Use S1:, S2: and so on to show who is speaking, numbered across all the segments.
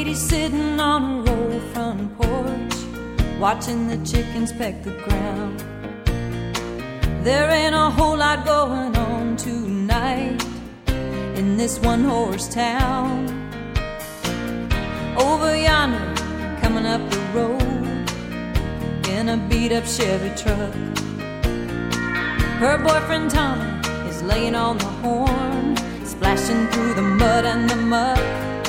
S1: Katie's sitting on her old front porch, watching the chickens peck the ground. There ain't a whole lot going on tonight in this one-horse town. Over yonder, coming up the road in a beat-up Chevy truck, her boyfriend Tommy is laying on the horn, splashing through the mud and the muck.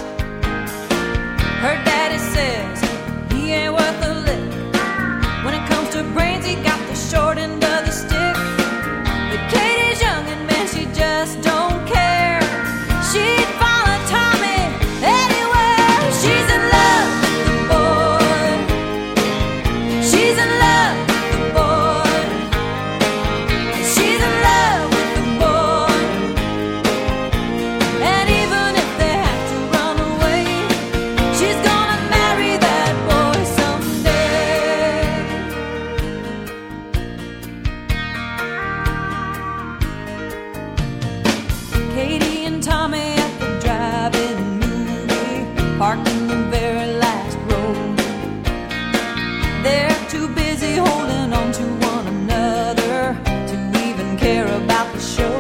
S1: Her daddy says he ain't worth a lick. When it comes to brains, he got the short end of the stick. But Katie's young and man, she just don't care. She'd follow Tommy anywhere. She's in love with the boy. She's in love with the boy. She's in love with the boy. And even if they have to run away, she's gonna marry that boy someday. Katie and Tommy at the drive-in movie, parked in the very last row. They're too busy holding on to one another to even care about the show.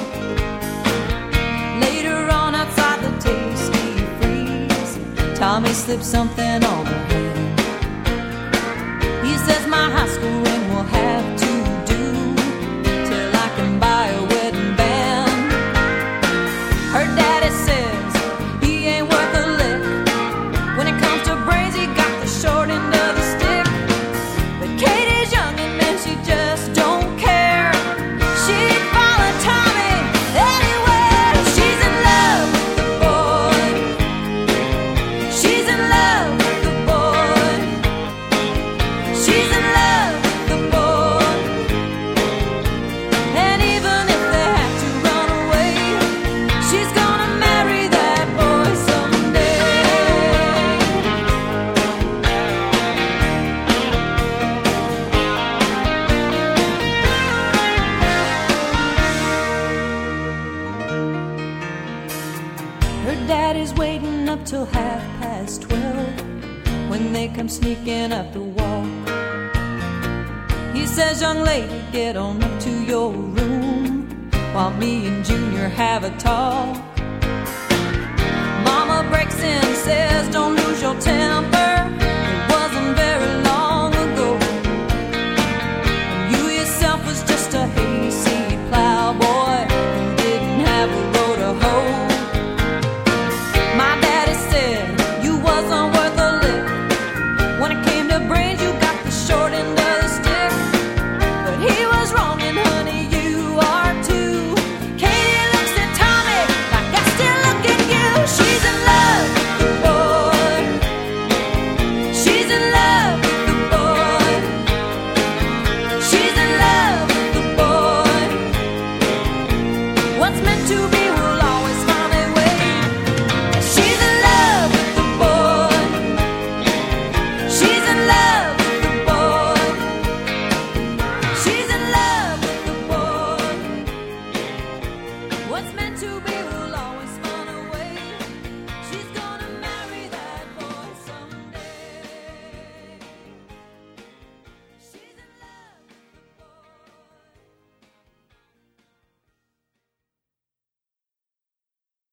S1: Later on outside the Tasty Freeze, Tommy slipped something on her hand. He says my high school ring will have to do till I can buy a wedding band. Her daddy says he ain't worth a lick. When it comes to brains, he got the short end of the stick. But Katie's young and man, she just don't care. She'd follow Tommy anywhere. She's in love with the boy. She's in love with the boy. She's in love with the boy. And even if they have to run away, she's gonna marry that boy someday. Her daddy's waiting up till 12:30 when they come sneaking up the walk. He says, young lady, get on up to your room while me and Junior have a talk. Mama breaks in, says, don't lose your temper.